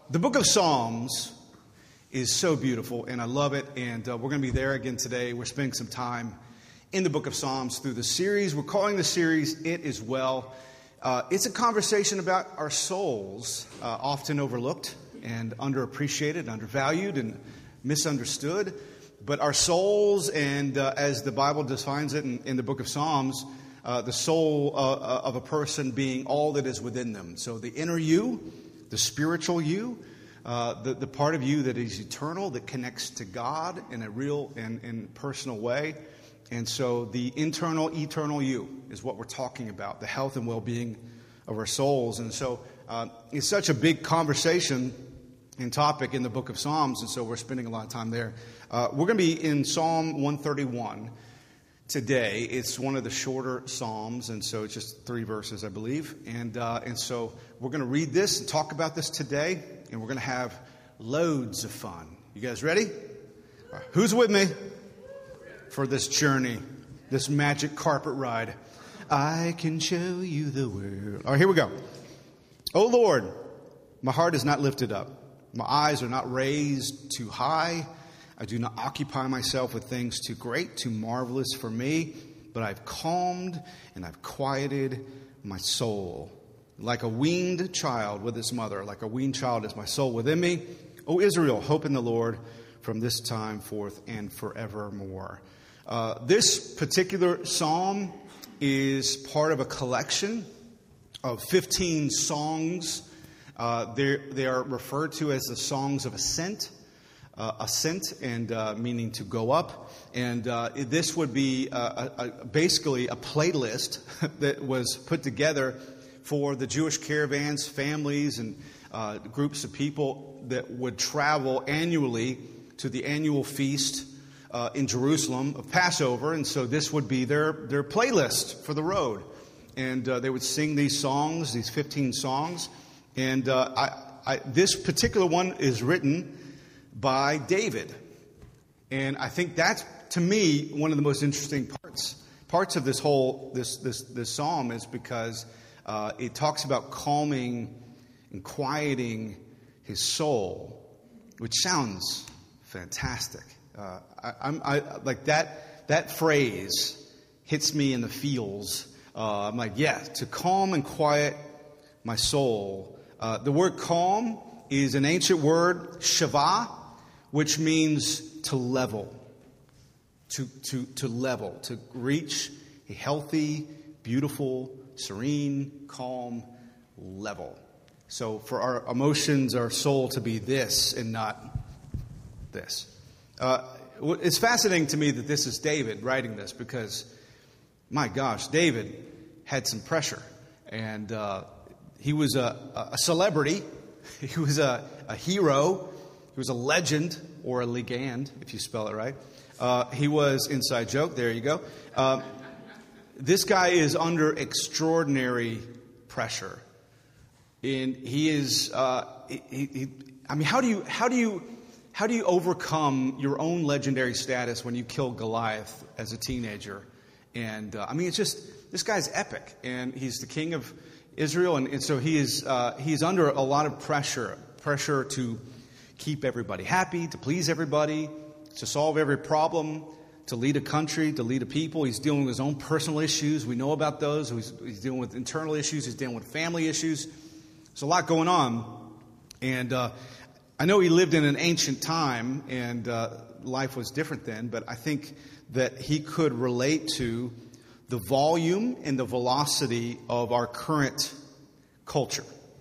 The book of Psalms is so beautiful, and I love it, and we're going to be there again today. We're spending some time in the book of Psalms through the series. We're calling the series It Is Well. It's a conversation about our souls, often overlooked and underappreciated, undervalued, and misunderstood. But our souls, and as the Bible defines it in the book of Psalms, the soul of a person being all that is within them. So the inner you, the spiritual you, the part of you that is eternal, that connects to God in a real and personal way. And so the internal, eternal you is what we're talking about, the health and well-being of our souls. And so it's such a big conversation and topic in the book of Psalms, and so we're spending a lot of time there. We're going to be in Psalm 131 today. It's one of the shorter Psalms, and so it's just 3 verses, I believe. And so we're going to read this and talk about this today, and we're going to have loads of fun. You guys ready? All right. Who's with me for this journey, this magic carpet ride? I can show you the world. All right, here we go. O Lord, my heart is not lifted up. My eyes are not raised too high. I do not occupy myself with things too great, too marvelous for me, but I've calmed and I've quieted my soul. Like a weaned child with his mother, like a weaned child is my soul within me. O Israel, hope in the Lord from this time forth and forevermore. This particular psalm is part of a collection of 15 songs. They are referred to as the songs of ascent. Ascent and meaning to go up, and this would be basically a playlist that was put together for the Jewish caravans, families, and groups of people that would travel annually to the annual feast in Jerusalem of Passover, and so this would be their playlist for the road, and they would sing these songs, these 15 songs, and this particular one is written by David. And I think that's, to me, one of the most interesting parts of this whole, this psalm is because it talks about calming and quieting his soul, which sounds fantastic. I like that phrase hits me in the feels. I'm like, yeah, to calm and quiet my soul. The word calm is an ancient word, shavah, which means to level, to level, to reach a healthy, beautiful, serene, calm level. So for our emotions, our soul to be this and not this. It's fascinating to me that this is David writing this because, my gosh, David had some pressure. And he was a celebrity. He was a hero. He was a legend, or a legand, if you spell it right. He was, inside joke, there you go. This guy is under extraordinary pressure. And he is, I mean, how do you overcome your own legendary status when you kill Goliath as a teenager? And, I mean, it's just, this guy's epic. And he's the king of Israel. And so he's under a lot of pressure to keep everybody happy, to please everybody, to solve every problem, to lead a country, to lead a people. He's dealing with his own personal issues. We know about those. He's dealing with internal issues. He's dealing with family issues. There's a lot going on. And I know he lived in an ancient time, and life was different then, but I think that he could relate to the volume and the velocity of our current culture.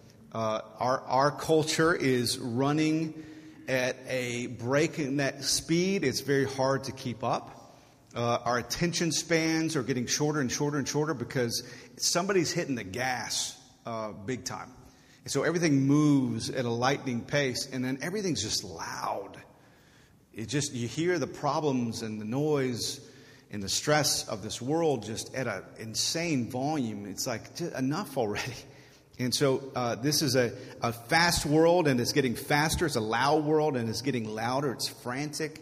Our culture is running at a breakneck speed. It's very hard to keep up. Our attention spans are getting shorter and shorter and shorter because somebody's hitting the gas big time. And so everything moves at a lightning pace, and then everything's just loud. You hear the problems and the noise and the stress of this world just at an insane volume. It's like, enough already. And so this is a fast world, and it's getting faster. It's a loud world, and it's getting louder. It's frantic.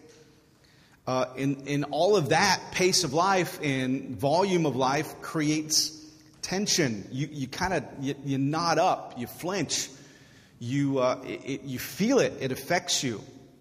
In all of that, pace of life and volume of life creates tension. You kind of you knot up, you flinch, you feel it. It affects you.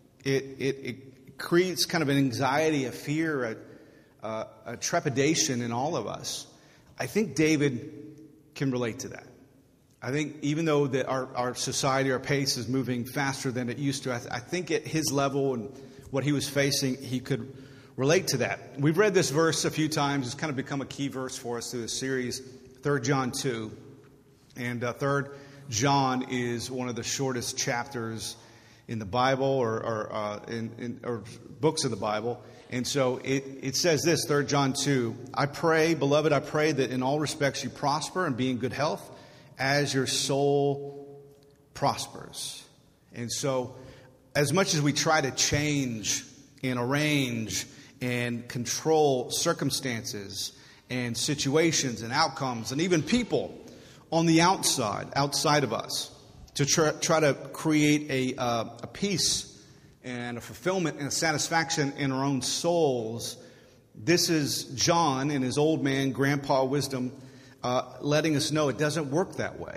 It creates kind of an anxiety, a fear, a trepidation in all of us. I think David can relate to that. I think even though that our society, our pace is moving faster than it used to, I think at his level and what he was facing, he could relate to that. We've read this verse a few times. It's kind of become a key verse for us through this series, 3 John 2. And 3 John is one of the shortest chapters in the Bible or books of the Bible. And so it says this, 3 John 2, I pray, beloved, I pray that in all respects you prosper and be in good health as your soul prospers. And so as much as we try to change and arrange and control circumstances and situations and outcomes and even people on the outside of us to try to create a peace and a fulfillment and a satisfaction in our own souls, this is John in his old man, grandpa wisdom, letting us know it doesn't work that way.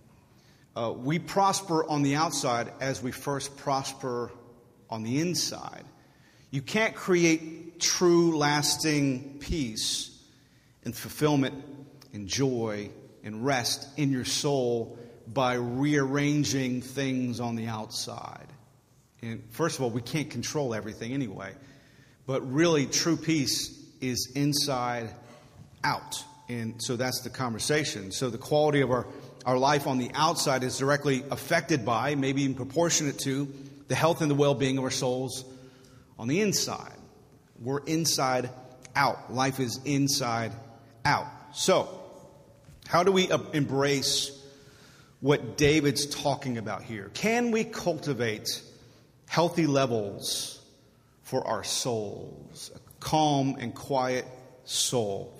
We prosper on the outside as we first prosper on the inside. You can't create true, lasting peace and fulfillment and joy and rest in your soul by rearranging things on the outside. And first of all, we can't control everything anyway. But really, true peace is inside out. And so that's the conversation. So the quality of our life on the outside is directly affected by, maybe even proportionate to, the health and the well-being of our souls on the inside. We're inside out. Life is inside out. So, how do we embrace what David's talking about here? Can we cultivate healthy levels for our souls? A calm and quiet soul.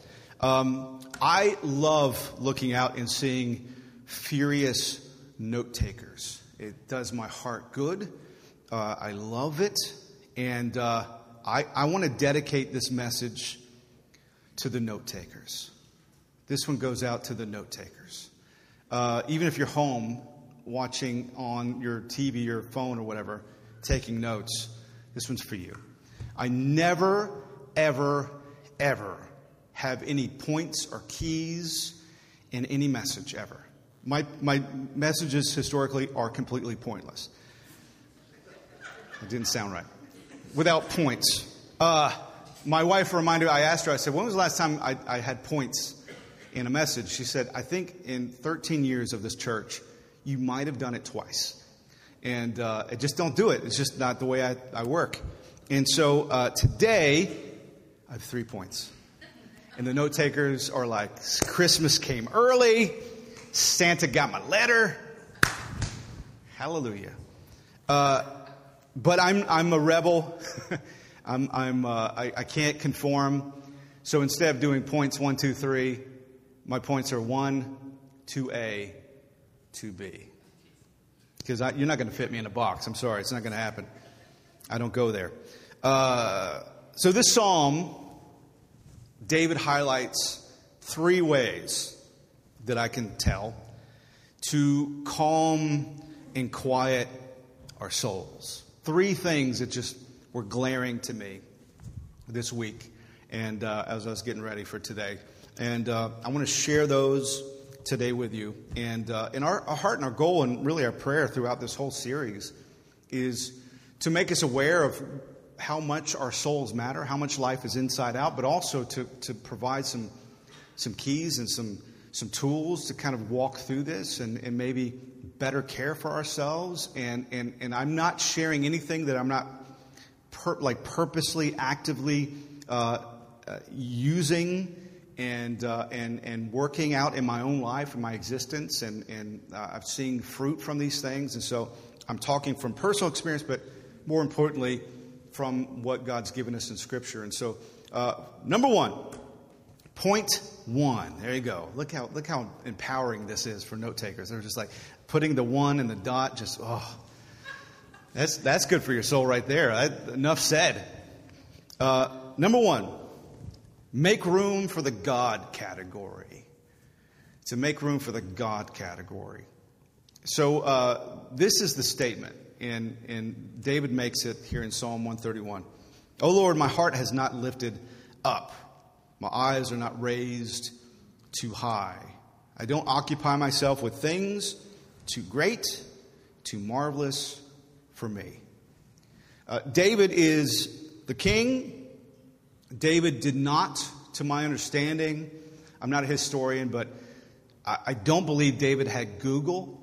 I love looking out and seeing furious note takers. It does my heart good. I love it. And I want to dedicate this message to the note takers. This one goes out to the note takers. Even if you're home watching on your TV or phone or whatever, taking notes, this one's for you. I never, ever, ever have any points or keys in any message ever. My messages historically are completely pointless. It didn't sound right. Without points. My wife reminded me, I asked her, I said, when was the last time I had points in a message? She said, I think in 13 years of this church, you might have done it twice. And I just don't do it. It's just not the way I work. And so today, I have 3 points. And the note takers are like, Christmas came early. Santa got my letter. Hallelujah. But I'm a rebel. I can't conform. So instead of doing points 1, 2, 3, my points are 1, 2A, 2B. Because you're not going to fit me in a box. I'm sorry, it's not going to happen. I don't go there. So this psalm, David highlights 3 ways that I can tell to calm and quiet our souls. 3 things that just were glaring to me this week and as I was getting ready for today. And I want to share those today with you. And in our heart and our goal and really our prayer throughout this whole series is to make us aware of how much our souls matter, how much life is inside out, but also to provide some keys and some tools to kind of walk through this and maybe better care for ourselves. And I'm not sharing anything that I'm not purposely, actively using and working out in my own life, in my existence. And I've seen fruit from these things. And so I'm talking from personal experience, but more importantly, from what God's given us in Scripture. And so, number 1, point 1. There you go. Look how empowering this is for note takers. They're just like putting the 1 and the dot. Just that's good for your soul right there. Enough said. Number 1, make room for the God category. To make room for the God category. So this is the statement, and David makes it here in Psalm 131. O Lord, my heart has not lifted up. My eyes are not raised too high. I don't occupy myself with things too great, too marvelous for me. David is the king. David did not, to my understanding, I'm not a historian, but I don't believe David had Google.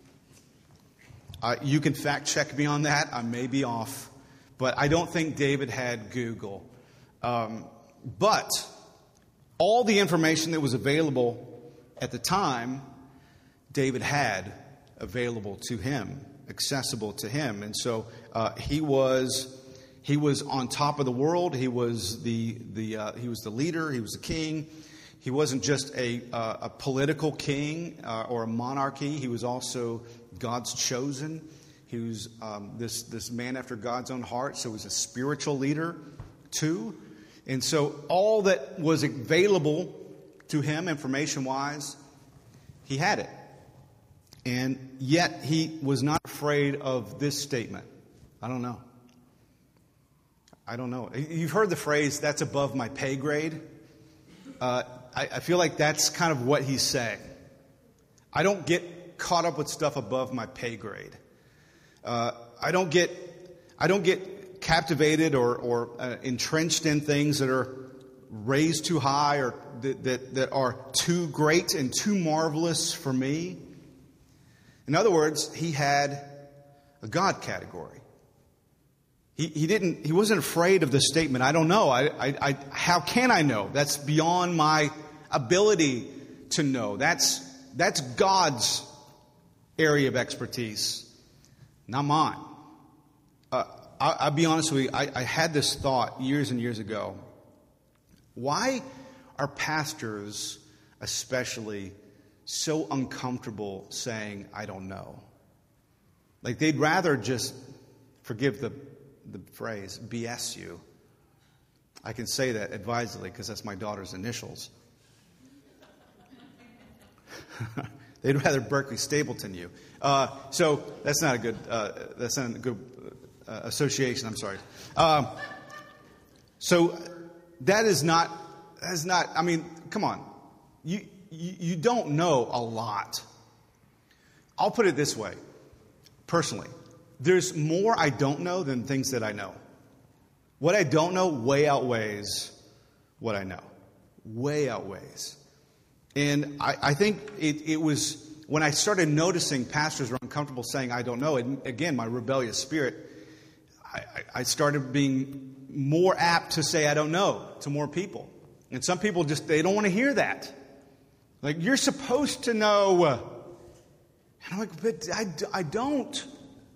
You can fact check me on that. I may be off. But I don't think David had Google. But all the information that was available at the time, David had available to him, accessible to him. And so he was on top of the world. He was the leader. He was the king. He wasn't just a political king or a monarchy. He was also God's chosen. He was this man after God's own heart. So he was a spiritual leader too. And so all that was available to him information-wise, he had it. And yet he was not afraid of this statement. I don't know. You've heard the phrase, that's above my pay grade. I feel like that's kind of what he's saying. I don't get caught up with stuff above my pay grade. I don't get captivated or entrenched in things that are raised too high or that are too great and too marvelous for me. In other words, he had a God category. He wasn't afraid of the statement. I don't know. How can I know? That's beyond my ability to know. That's God's area of expertise, not mine. I'll be honest with you. I had this thought years and years ago. Why are pastors especially so uncomfortable saying, I don't know? Like they'd rather just, forgive the phrase, BS you. I can say that advisedly because that's my daughter's initials. They'd rather Berkeley Stapleton you. So that's not a good association. I'm sorry. So that is not. I mean, come on. You don't know a lot. I'll put it this way. Personally, there's more I don't know than things that I know. What I don't know way outweighs what I know. Way outweighs. And I think it was when I started noticing pastors were uncomfortable saying, I don't know. And again, my rebellious spirit, I started being more apt to say, I don't know to more people. And some people they don't want to hear that. Like, you're supposed to know. And I'm like, but I don't.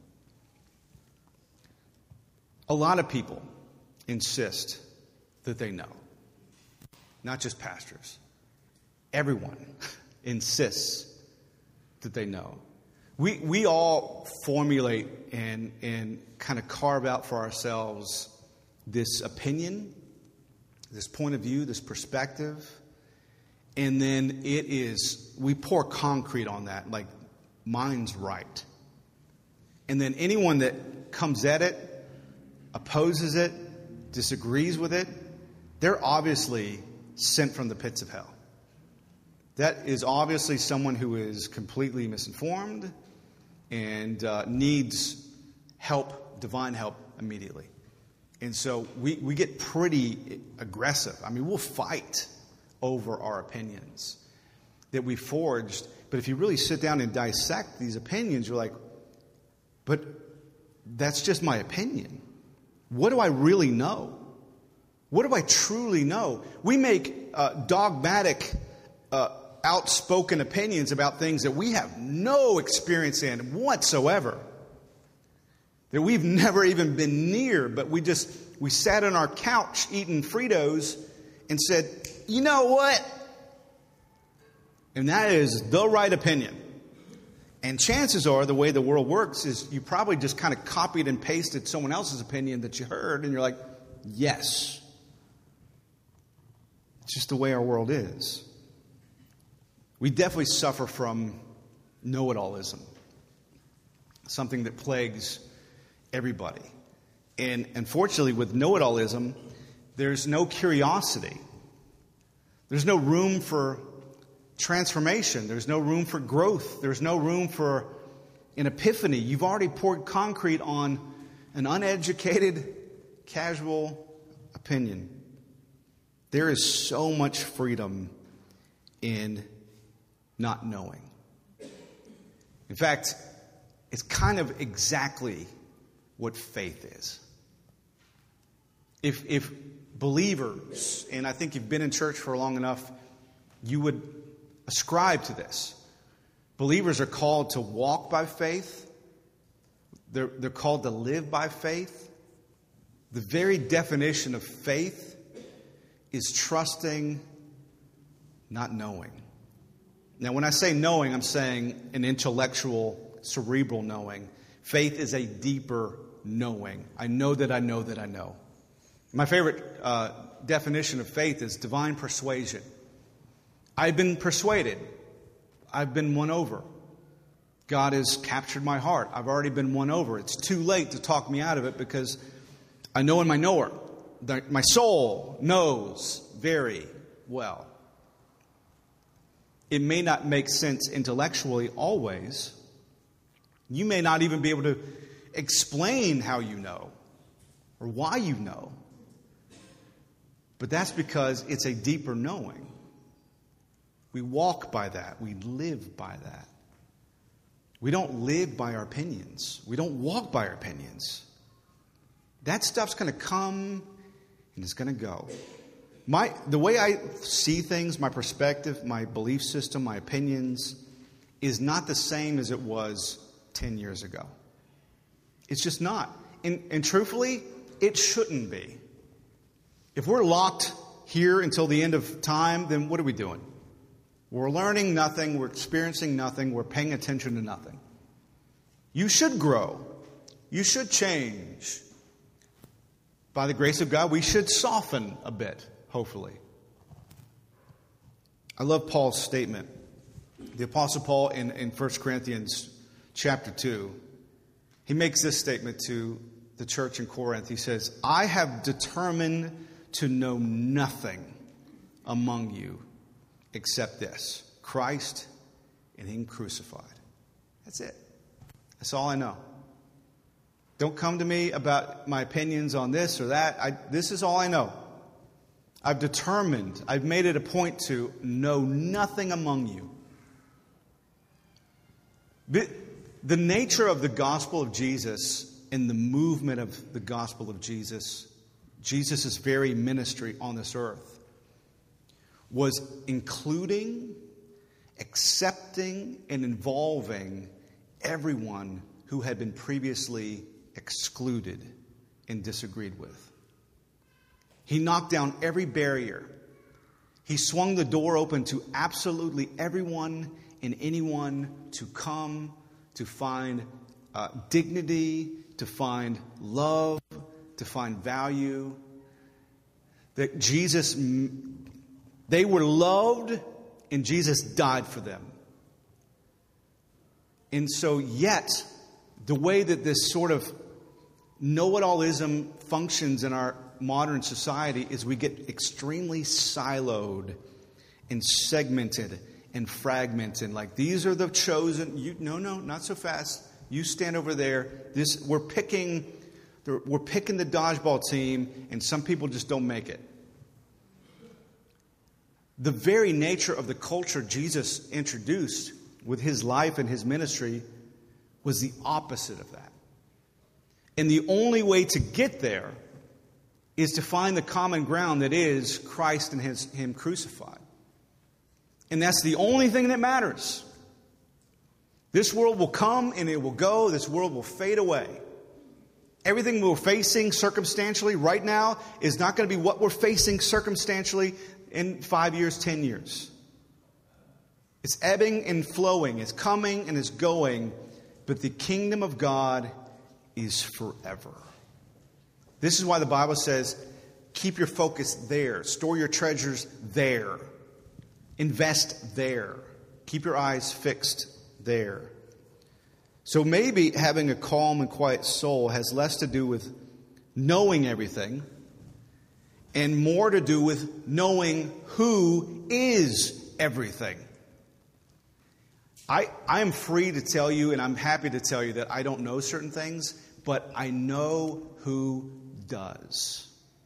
A lot of people insist that they know. Not just pastors. Everyone insists that they know. We all formulate and kind of carve out for ourselves this opinion, this point of view, this perspective. And then we pour concrete on that, like mine's right. And then anyone that comes at it, opposes it, disagrees with it, they're obviously sent from the pits of hell. That is obviously someone who is completely misinformed and needs help, divine help, immediately. And so we get pretty aggressive. I mean, we'll fight over our opinions that we forged. But if you really sit down and dissect these opinions, you're like, but that's just my opinion. What do I really know? What do I truly know? We make dogmatic, outspoken opinions about things that we have no experience in whatsoever. That we've never even been near, but we sat on our couch eating Fritos and said, you know what? And that is the right opinion. And chances are the way the world works is you probably just kind of copied and pasted someone else's opinion that you heard, and you're like, yes. It's just the way our world is. We definitely suffer from know-it-allism. something that plagues everybody. And unfortunately, with know-it-allism, there's no curiosity. There's no room for transformation. There's no room for growth. There's no room for an epiphany. You've already poured concrete on an uneducated, casual opinion. There is so much freedom in not knowing. In fact, it's kind of exactly what faith is. If believers, and I think you've been in church for long enough, you would ascribe to this. Believers are called to walk by faith. They're called to live by faith. The very definition of faith is trusting, not knowing. Now, when I say knowing, I'm saying an intellectual, cerebral knowing. Faith is a deeper knowing. I know that I know that I know. My favorite definition of faith is divine persuasion. I've been persuaded. I've been won over. God has captured my heart. I've already been won over. It's too late to talk me out of it because I know in my knower. My soul knows very well. It may not make sense intellectually always. You may not even be able to explain how you know or why you know. But that's because it's a deeper knowing. We walk by that. We live by that. We don't live by our opinions. We don't walk by our opinions. That stuff's going to come and it's going to go. The way I see things, my perspective, my belief system, my opinions, is not the same as it was 10 years ago. It's just not. And truthfully, it shouldn't be. If we're locked here until the end of time, then what are we doing? We're learning nothing. We're experiencing nothing. We're paying attention to nothing. You should grow. You should change. By the grace of God, we should soften a bit, hopefully. I love Paul's statement. The Apostle Paul in 1 Corinthians chapter 2, he makes this statement to the church in Corinth. He says, I have determined to know nothing among you except this, Christ and Him crucified. That's it. That's all I know. Don't come to me about my opinions on this or that. This is all I know. I've determined, I've made it a point to know nothing among you. The nature of the gospel of Jesus and the movement of the gospel of Jesus, Jesus' very ministry on this earth, was including, accepting, and involving everyone who had been previously excluded and disagreed with. He knocked down every barrier. He swung the door open to absolutely everyone and anyone to come, to find dignity, to find love, to find value. That Jesus, they were loved and Jesus died for them. And so yet, the way that this sort of know-it-allism functions in our modern society is we get extremely siloed and segmented and fragmented. Like, these are the chosen. No, not so fast. You stand over there. We're picking the dodgeball team, and some people just don't make it. The very nature of the culture Jesus introduced with His life and His ministry was the opposite of that. And the only way to get there is to find the common ground that is Christ and Him crucified. And that's the only thing that matters. This world will come and it will go. This world will fade away. Everything we're facing circumstantially right now is not going to be what we're facing circumstantially in 5 years, 10 years. It's ebbing and flowing. It's coming and it's going. But the kingdom of God is forever. This is why the Bible says, keep your focus there. Store your treasures there. Invest there. Keep your eyes fixed there. So maybe having a calm and quiet soul has less to do with knowing everything and more to do with knowing who is everything. I am free to tell you, and I'm happy to tell you, that I don't know certain things, but I know who does.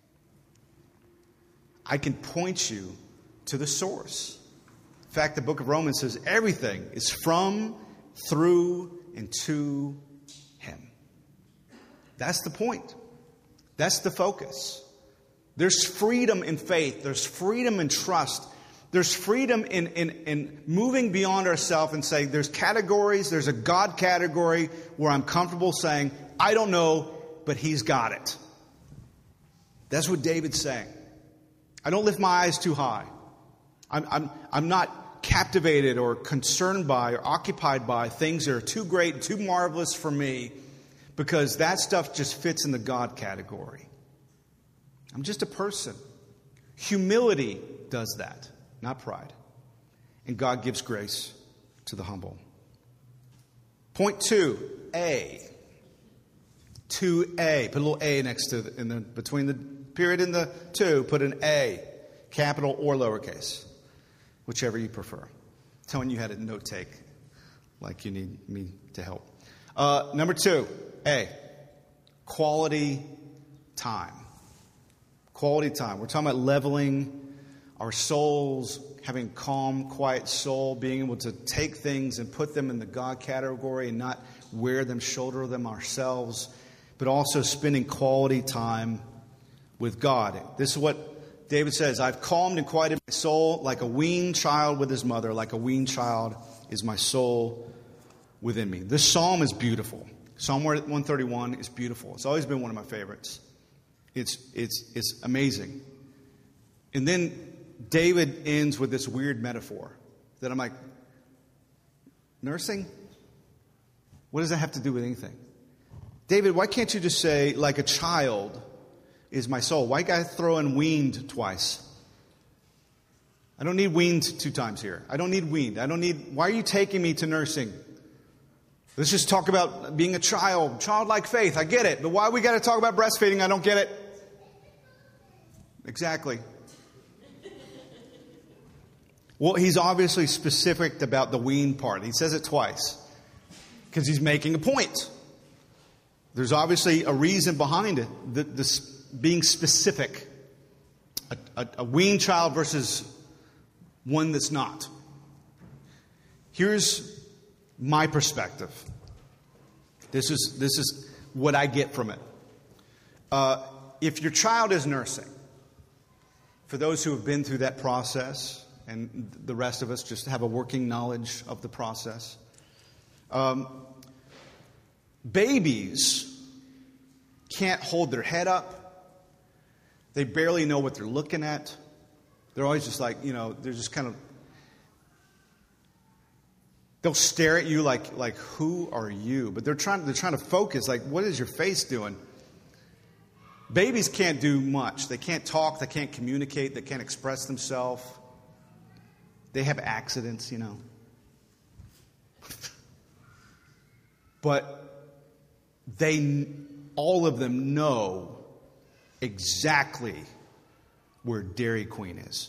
I can point you to the source. In fact, the book of Romans says everything is from, through, and to Him. That's the point. That's the focus. There's freedom in faith. There's freedom in trust. There's freedom in moving beyond ourselves and saying there's categories. There's a God category where I'm comfortable saying, I don't know, but He's got it. That's what David's saying. I don't lift my eyes too high. I'm not captivated or concerned by or occupied by things that are too great and too marvelous for me, because that stuff just fits in the God category. I'm just a person. Humility does that, not pride. And God gives grace to the humble. Point 2, To A. Put a little A next to between the period and the to, put an A, capital or lowercase, whichever you prefer. I'm telling you how to note take, like you need me to help. Number 2, A, quality time. Quality time. We're talking about leveling our souls, having a calm, quiet soul, being able to take things and put them in the God category and not wear them, shoulder them ourselves, but also spending quality time with God. This is what David says, I've calmed and quieted my soul like a weaned child with his mother, like a weaned child is my soul within me. This psalm is beautiful. Psalm 131 is beautiful. It's always been one of my favorites. It's amazing. And then David ends with this weird metaphor that I'm like, nursing? What does that have to do with anything? David, why can't you just say, like a child is my soul? Why gotta throw in weaned twice? I don't need weaned 2 times here. I don't need weaned. Why are you taking me to nursing? Let's just talk about being a child, childlike faith. I get it. But why we got to talk about breastfeeding? I don't get it. Exactly. Well, he's obviously specific about the wean part. He says it twice because he's making a point. There's obviously a reason behind it, this being specific. A weaned child versus one that's not. Here's my perspective. This is what I get from it. If your child is nursing, for those who have been through that process, and the rest of us just have a working knowledge of the process, babies can't hold their head up. They barely know what they're looking at. They're always just like, they're just kind of, they'll stare at you like who are you? But they're trying to focus, like, what is your face doing? Babies can't do much. They can't talk, they can't communicate, they can't express themselves. They have accidents, But all of them know exactly where Dairy Queen is.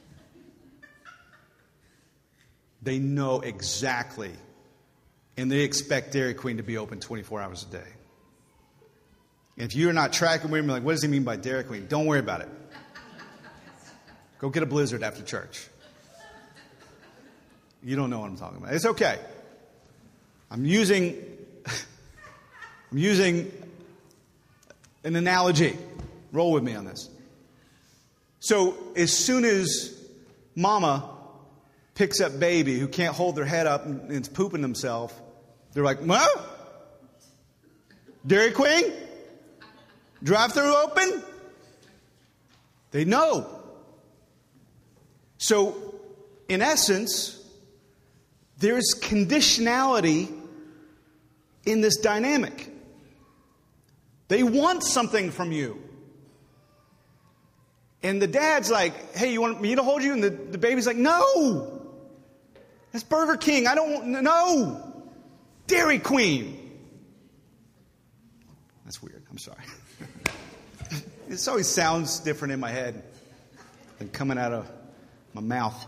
They know exactly. And they expect Dairy Queen to be open 24 hours a day. If you're not tracking with me, like, what does he mean by Dairy Queen? Don't worry about it. Go get a Blizzard after church. You don't know what I'm talking about. It's okay. I'm using an analogy. Roll with me on this. So as soon as mama picks up baby who can't hold their head up and is pooping themselves, they're like, "Well, Dairy Queen? Drive-thru open?" They know. So, in essence, there's conditionality in this dynamic. They want something from you. And the dad's like, "Hey, you want me to hold you?" And the baby's like, "No. That's Burger King. I don't want, no." Dairy Queen. That's weird. I'm sorry. It always sounds different in my head than coming out of my mouth.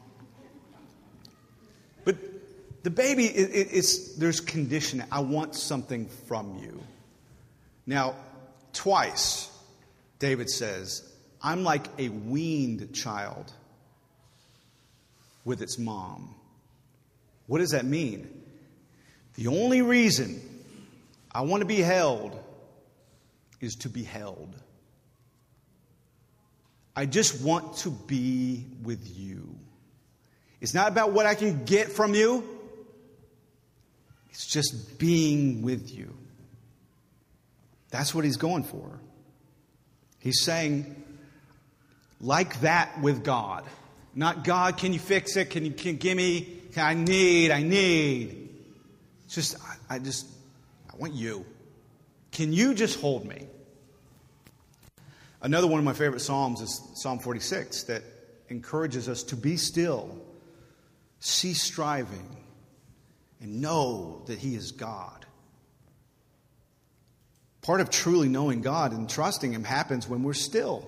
But the baby, there's condition. I want something from you. Now, twice, David says, I'm like a weaned child with its mom. What does that mean? The only reason I want to be held is to be held. I just want to be with you. It's not about what I can get from you. It's just being with you. That's what he's going for. He's saying, like that with God. Not, God, can you fix it? Can you give me? I need. It's just, I want you. Can you just hold me? Another one of my favorite Psalms is Psalm 46 that encourages us to be still, cease striving, and know that He is God. Part of truly knowing God and trusting Him happens when we're still.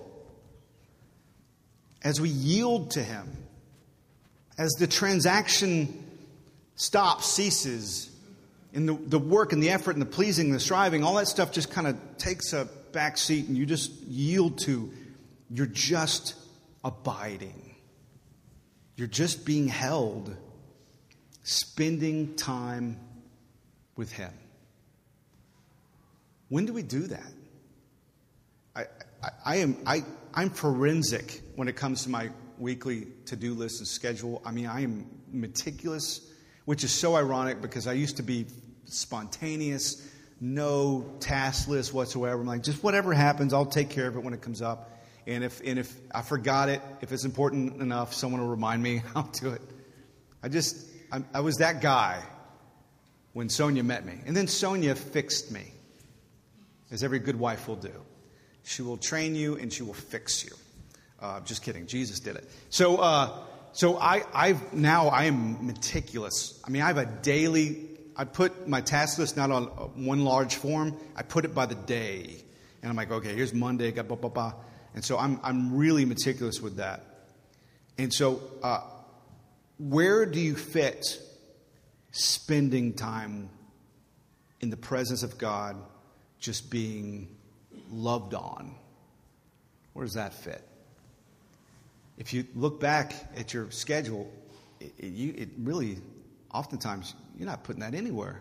As we yield to Him, as the transaction stops, ceases, and the work and the effort and the pleasing and the striving, all that stuff just kind of takes a back seat and you just yield to, you're just abiding. You're just being held, spending time with Him. When do we do that? I'm forensic when it comes to my weekly to-do list and schedule. I mean, I am meticulous, which is so ironic because I used to be spontaneous, no task list whatsoever. I'm like, just whatever happens, I'll take care of it when it comes up. And if I forgot it, if it's important enough, someone will remind me, I'll do it. I was that guy when Sonia met me. And then Sonia fixed me, as every good wife will do. She will train you and she will fix you. Just kidding. Jesus did it. So I am meticulous. I mean, I have a daily. I put my task list not on one large form. I put it by the day, and I'm like, okay, here's Monday. Got blah blah blah. And so I'm really meticulous with that. And so, where do you fit spending time in the presence of God, just being loved on? Where does that fit? If you look back at your schedule, it really, oftentimes, you're not putting that anywhere.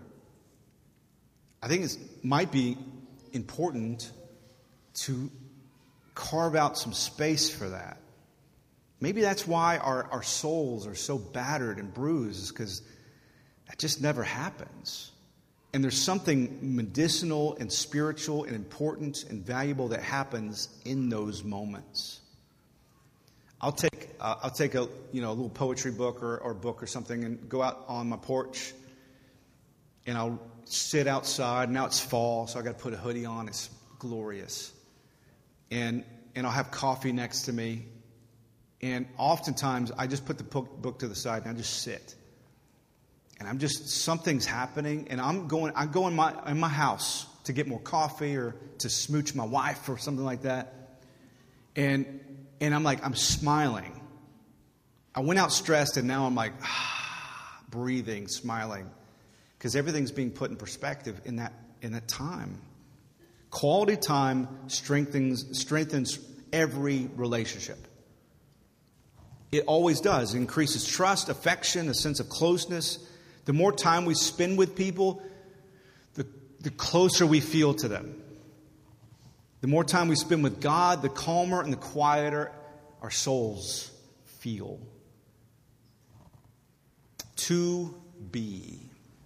I think it might be important to carve out some space for that. Maybe that's why our souls are so battered and bruised, because that just never happens. And there's something medicinal and spiritual and important and valuable that happens in those moments. I'll take a little poetry book or book or something and go out on my porch, and I'll sit outside. Now it's fall, so I got to put a hoodie on. It's glorious, and I'll have coffee next to me, and oftentimes I just put the book to the side and I just sit, and something's happening, and I go in my house to get more coffee or to smooch my wife or something like that, and I'm smiling. I went out stressed, and now I'm like, breathing, smiling, because everything's being put in perspective in that time. Quality time strengthens every relationship. It always does. It increases trust, affection, a sense of closeness. The more time we spend with people, the closer we feel to them. The more time we spend with God, the calmer and the quieter our souls feel. To be.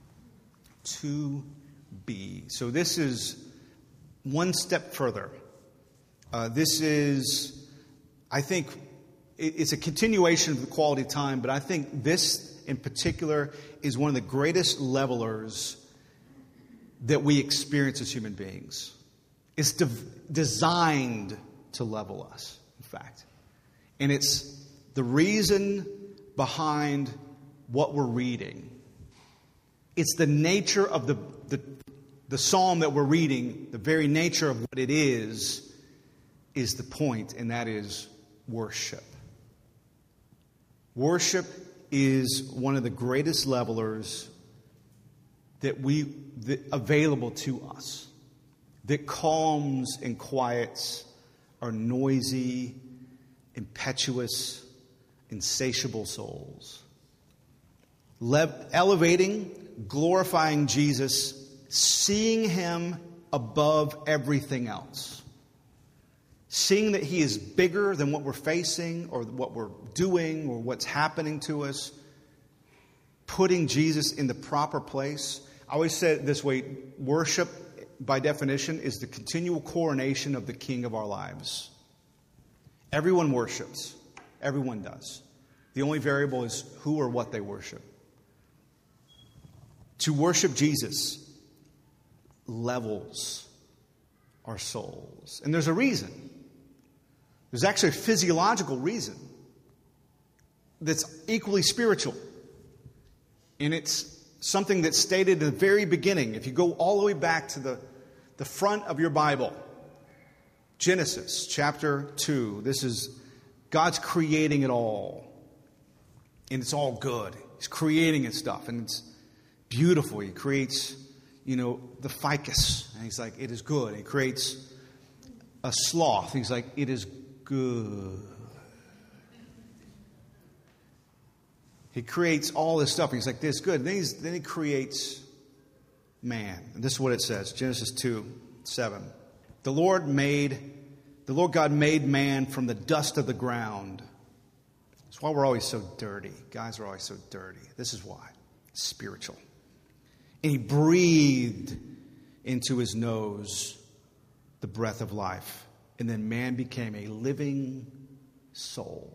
So this is one step further. This is, I think, it's a continuation of the quality time, but I think this in particular is one of the greatest levelers that we experience as human beings. It's designed to level us, in fact. And it's the reason behind what we're reading. It's the nature of the psalm that we're reading, the very nature of what it is the point, and that is worship. Worship is one of the greatest levelers that available to us, that calms and quiets our noisy, impetuous, insatiable souls. Elevating, glorifying Jesus, seeing him above everything else. Seeing that he is bigger than what we're facing or what we're doing or what's happening to us. Putting Jesus in the proper place. I always say it this way, worship, by definition, is the continual coronation of the King of our lives. Everyone worships. Everyone does. The only variable is who or what they worship. To worship Jesus levels our souls. And there's a reason. There's actually a physiological reason that's equally spiritual. And it's something that's stated at the very beginning. If you go all the way back to the front of your Bible, Genesis chapter 2, this is God's creating it all. And it's all good. He's creating his stuff, and it's beautiful. He creates, the ficus, and he's like, it is good. He creates a sloth. He's like, it is good. He creates all this stuff. He's like, this is good. And then he creates man. And this is what it says, Genesis 2:7. The Lord God made man from the dust of the ground. That's why we're always so dirty. Guys are always so dirty. This is why. It's spiritual. And he breathed into his nose the breath of life. And then man became a living soul.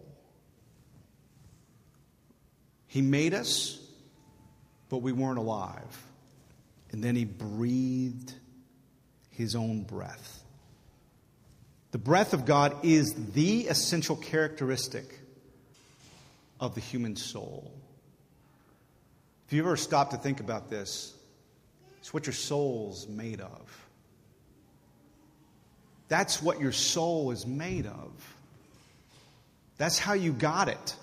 He made us, but we weren't alive. And then he breathed his own breath. The breath of God is the essential characteristic of the human soul. If you ever stop to think about this, it's what your soul's made of. That's what your soul is made of. That's how you got it.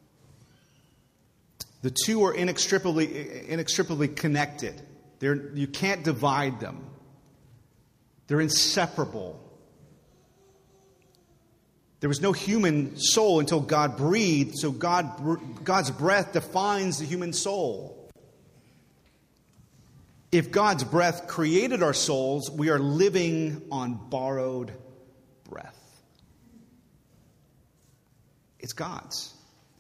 The two are inextricably connected. You can't divide them. They're inseparable. There was no human soul until God breathed, so God's breath defines the human soul. If God's breath created our souls, we are living on borrowed breath. It's God's.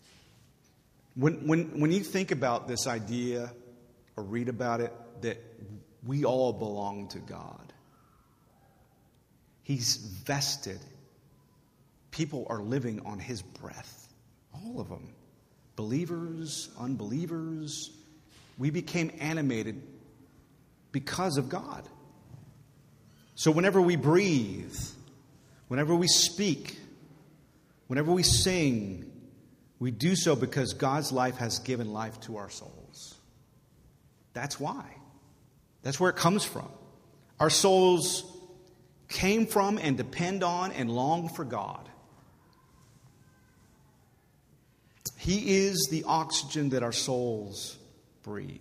When you think about this idea or read about it, that we all belong to God, He's vested. People are living on His breath. All of them. Believers, unbelievers. We became animated because of God. So whenever we breathe, whenever we speak, whenever we sing, we do so because God's life has given life to our souls. That's why. That's where it comes from. Our souls came from and depend on and long for God. He is the oxygen that our souls breathe.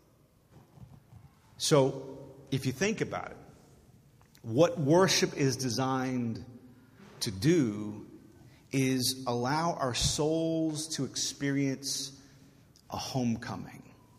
So, if you think about it, what worship is designed to do is allow our souls to experience a homecoming.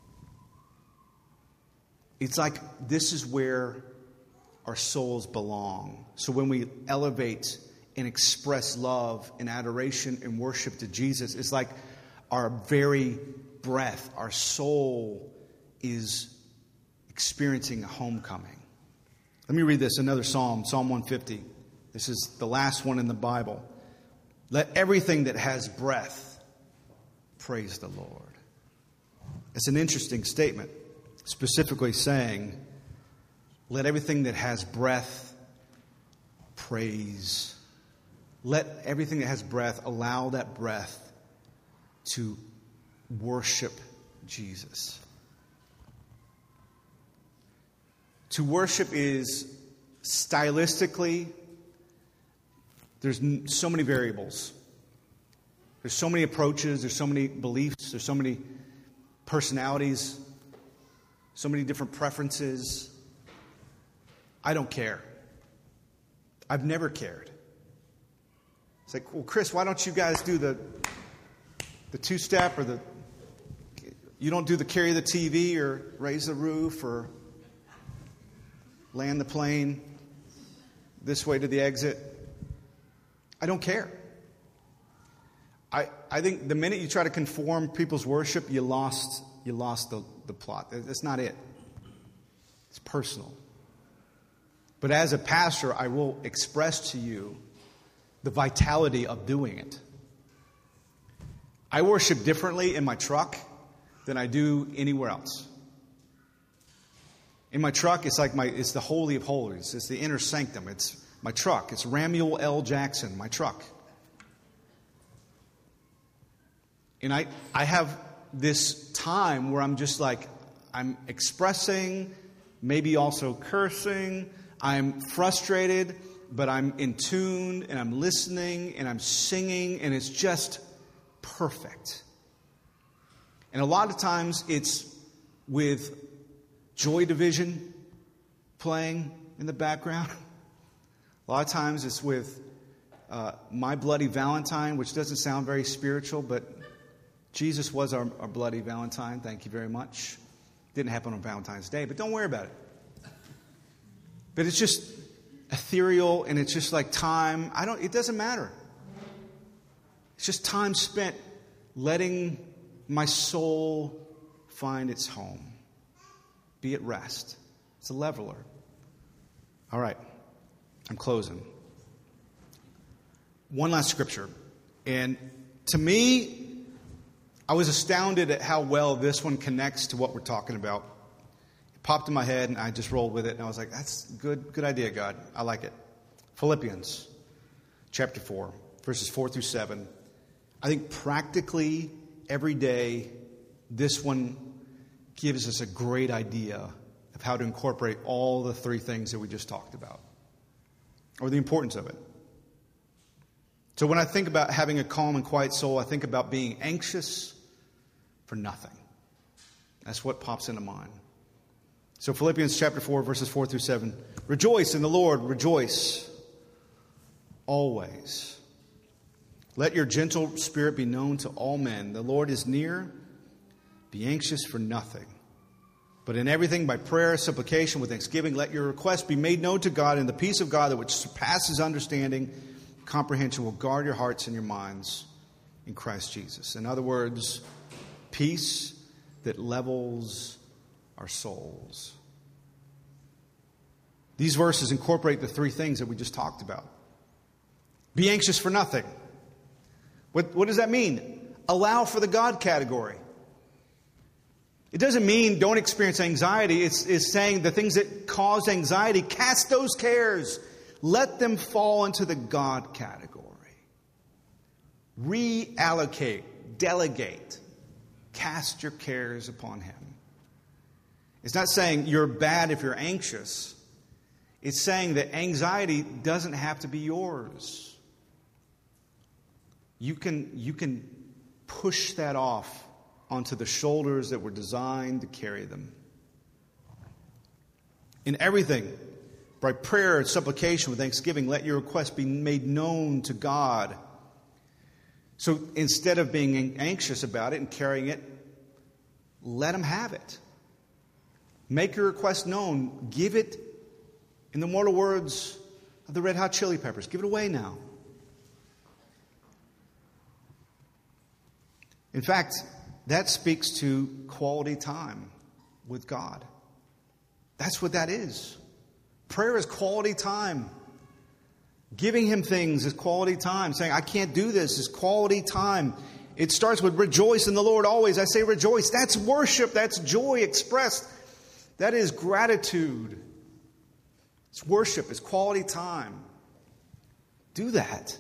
It's like this is where our souls belong. So when we elevate and express love and adoration and worship to Jesus, it's like our very breath, our soul is experiencing a homecoming. Let me read this, another psalm, Psalm 150. This is the last one in the Bible. Let everything that has breath praise the Lord. It's an interesting statement, specifically saying, let everything that has breath praise. Let everything that has breath, allow that breath to worship Jesus. To worship is stylistically, there's so many variables. There's so many approaches, there's so many beliefs, there's so many personalities, so many different preferences. I don't care. I've never cared. It's like, well, Chris, why don't you guys do the two-step or you don't do the carry the TV or raise the roof or land the plane this way to the exit? I don't care. I think the minute you try to conform people's worship, you lost the plot. That's not it. It's personal. But as a pastor, I will express to you the vitality of doing it. I worship differently in my truck than I do anywhere else. In my truck, it's the Holy of Holies. It's the inner sanctum. It's my truck. It's Ramuel L. Jackson, my truck. And I have this time where I'm just like, I'm expressing, maybe also cursing. I'm frustrated, but I'm in tune, and I'm listening, and I'm singing, and it's just perfect. And a lot of times it's with Joy Division playing in the background. A lot of times it's with My Bloody Valentine, which doesn't sound very spiritual, but Jesus was our bloody Valentine. Thank you very much. Didn't happen on Valentine's Day, but don't worry about it. But it's just ethereal, and it's just like time. It doesn't matter. It's just time spent letting my soul find its home. Be at rest. It's a leveler. All right. I'm closing. One last scripture. And to me, I was astounded at how well this one connects to what we're talking about. It popped in my head, and I just rolled with it. And I was like, that's good idea, God. I like it. Philippians chapter 4, verses 4 through 7. I think practically every day, this one gives us a great idea of how to incorporate all the three things that we just talked about, or the importance of it. So when I think about having a calm and quiet soul, I think about being anxious for nothing. That's what pops into mind. So Philippians chapter 4, verses 4 through 7. Rejoice in the Lord, rejoice always. Let your gentle spirit be known to all men. The Lord is near. Be anxious for nothing, but in everything by prayer, supplication, with thanksgiving, let your requests be made known to God, and the peace of God that which surpasses understanding, comprehension, will guard your hearts and your minds in Christ Jesus. In other words, peace that levels our souls. These verses incorporate the three things that we just talked about. Be anxious for nothing. What does that mean? Allow for the God category. It doesn't mean don't experience anxiety. It's saying the things that cause anxiety, cast those cares. Let them fall into the God category. Reallocate, delegate, cast your cares upon Him. It's not saying you're bad if you're anxious. It's saying that anxiety doesn't have to be yours. You can push that off onto the shoulders that were designed to carry them. In everything, by prayer and supplication with thanksgiving, let your requests be made known to God. So instead of being anxious about it and carrying it, let Him have it. Make your request known. Give it, in the mortal words of the Red Hot Chili Peppers, give it away now. In fact, that speaks to quality time with God. That's what that is. Prayer is quality time. Giving Him things is quality time. Saying, I can't do this is quality time. It starts with rejoice in the Lord always. I say rejoice. That's worship. That's joy expressed. That is gratitude. It's worship. It's quality time. Do that.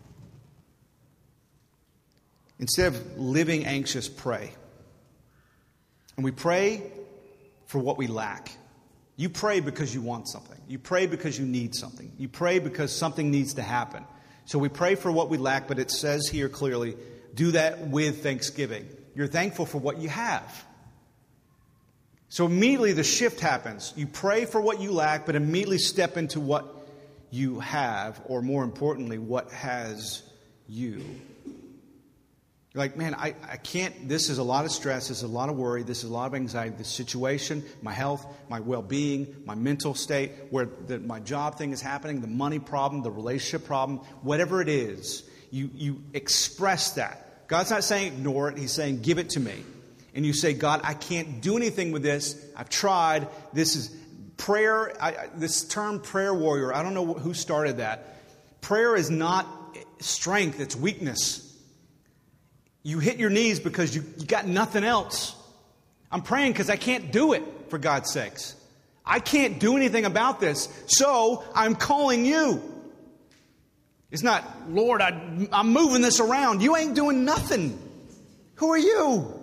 Instead of living anxious, pray. And we pray for what we lack. You pray because you want something. You pray because you need something. You pray because something needs to happen. So we pray for what we lack, but it says here clearly, do that with thanksgiving. You're thankful for what you have. So immediately the shift happens. You pray for what you lack, but immediately step into what you have, or more importantly, what has you. You're like, man, I can't, this is a lot of stress, this is a lot of worry, this is a lot of anxiety, this situation, my health, my well-being, my mental state, where my job thing is happening, the money problem, the relationship problem, whatever it is, you express that. God's not saying ignore it, He's saying give it to me. And you say, God, I can't do anything with this, I've tried, this is prayer, this term prayer warrior, I don't know who started that. Prayer is not strength, it's weakness. You hit your knees because you got nothing else. I'm praying because I can't do it, for God's sakes. I can't do anything about this, so I'm calling you. It's not, Lord, I'm moving this around. You ain't doing nothing. Who are you?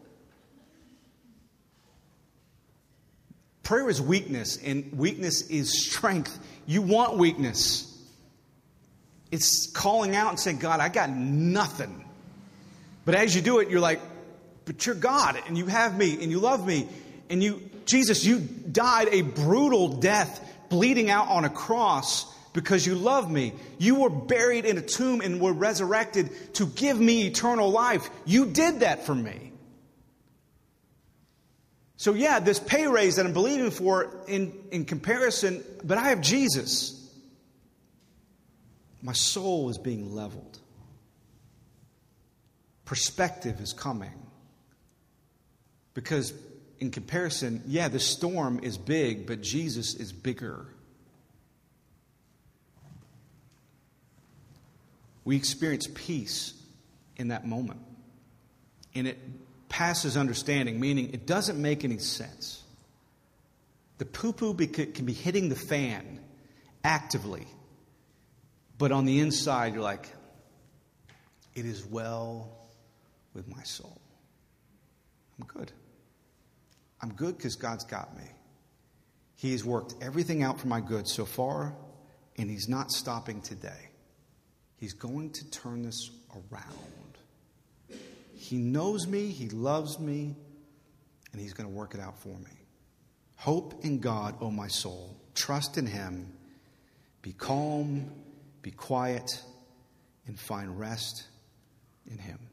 Prayer is weakness, and weakness is strength. You want weakness. It's calling out and saying, God, I got nothing. But as you do it, you're like, but you're God, and you have me, and you love me. And Jesus, you died a brutal death, bleeding out on a cross because you love me. You were buried in a tomb and were resurrected to give me eternal life. You did that for me. So yeah, this pay raise that I'm believing for in comparison, but I have Jesus. My soul is being leveled. Perspective is coming. Because in comparison, yeah, the storm is big, but Jesus is bigger. We experience peace in that moment. And it passes understanding, meaning it doesn't make any sense. The poo-poo can be hitting the fan actively. But on the inside, you're like, it is well with my soul. I'm good. I'm good because God's got me. He's worked everything out for my good so far, and He's not stopping today. He's going to turn this around. He knows me, He loves me, and He's going to work it out for me. Hope in God, O my soul. Trust in Him. Be calm, be quiet, and find rest in Him.